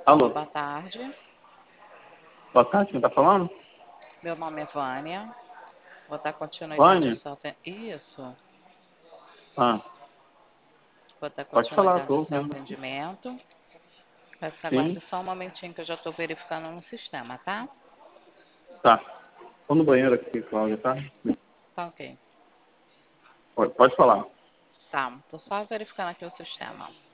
Alô, Boa tarde. boa tarde, quem tá falando? Meu nome é Vânia. Vou dar continuidade ao Vânia? seu Isso. Ah, Vou dar pode falar, continuidade ao tô seu ouvindo aqui. atendimento. Peço que Sim, aguarde só um momentinho que eu já estou verificando no sistema, tá? tá. Tô no banheiro aqui, Cláudia, tá? Tá ok. Pode falar. Tá, tô só verificando aqui o sistema.